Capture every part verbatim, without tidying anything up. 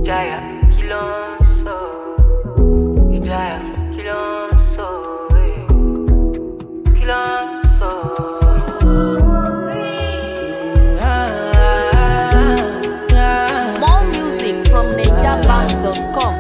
Ìjayà kí ló ń sọ? Ìjayà kí ló ń sọ? Kí ló ń sọ? More music from ninja bank dot com.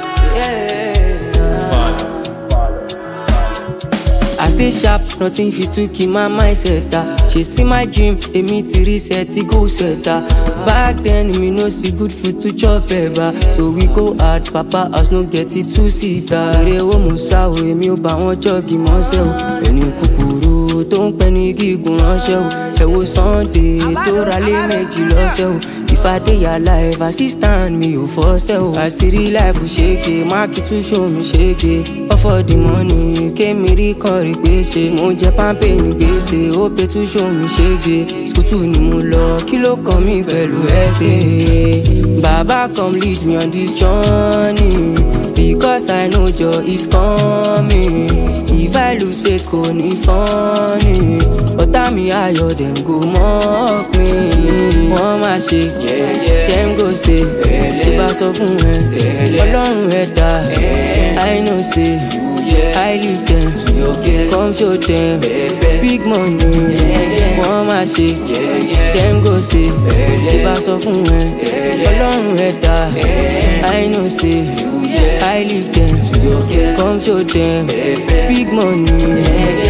I stay sharp, nothing fit to keep my mindset. Chasing my dream, èmi ti reset, it go setter. Back then, me no see good food to chop ever. So we go hard, papa us no get it two seater. Ere wo mo sa o, èmi ò bá wọn jọ́ọ̀gì mọ́sẹ̀ o. Ẹni kúkúrú tó ń pẹ́ ní gígùn ránṣẹ́ o. Ẹ wo Sunday tó ra lé méjì lọ́sẹ̀ o. If I dey alive, assistant mi ò fọ́sẹ̀ o. Àṣírí life ṣèké, máàkì tún show mi ṣèké. All for the money, kémi rí kan rí gbèsè. Mo jẹ pampe ní gbèsè, ó pé tún show mi ṣèké. Skutu ni mo lọ, kí ló kàn mí pẹ̀lú ẹsẹ̀? Baba come lead me on this journey, because I know joy is coming. If I lose faith, kò ní funny. Ọ̀tá mi ayọ̀ dem go mock me. Wọ́n máa ṣe, dem go say, ṣe bá sọ fún ẹ, Ọlọ́run ẹ̀dá. I know say, I leave them, come show them, big money. Wọ́n máa ṣe, dem go say, ṣe bá sọ fún ẹ, Ọlọ́run ẹ̀dá. I know say, I leave them, come show them, big money.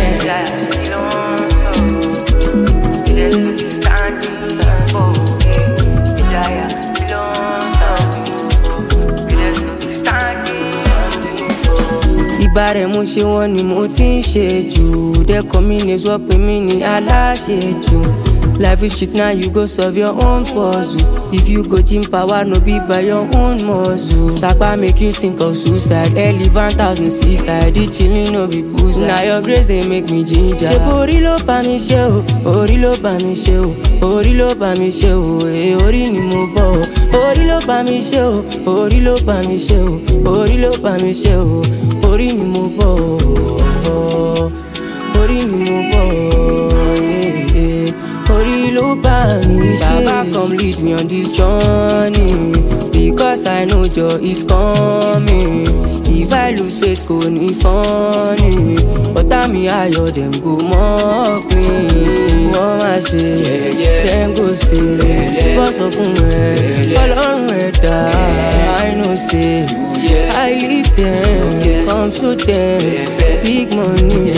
Ìbárẹ̀ mo ṣe wọ́n ni mo ti ń ṣe jù. Dẹ́kọ̀ mi ní sọ pé mi ní aláṣejù. Life is shit now, you go solve your own puzzle. If you go gym power, no be by your own muscle. Sapa make you think of suicide. Early one thousand seaside, the chillin' no be pussy. Now your grace they make me ginger. Ṣé orí ló bá mi ṣe o? Orí ló bá mi ṣe o? Orí ló bá mi ṣe o? Eh, orí ni mo bọ̀ o. Orí ló bá mi ṣe o? Orí ló bá mi ṣe o? Orí ló bá mi ṣe o? Orí ni mo bọ̀ o. Orí ni mo bọ̀ o. Orí ló bá mi ṣe. Baba come lead me on this journey, because I know joy is coming. If I lose faith, kò ní funny. Ọ̀tá mi ayọ̀ dem go mock me. Wọ́n máa ṣe, dem go say, ṣé bọ́ sọ fún ẹ, Ọlọ́run ẹ̀dá. I know say, I leave them, come show them, big money.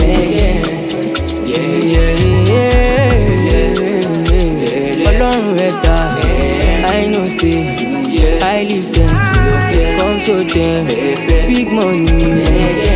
Ọlọ́run ẹ̀dá. I know say, I leave them, come show them, big money.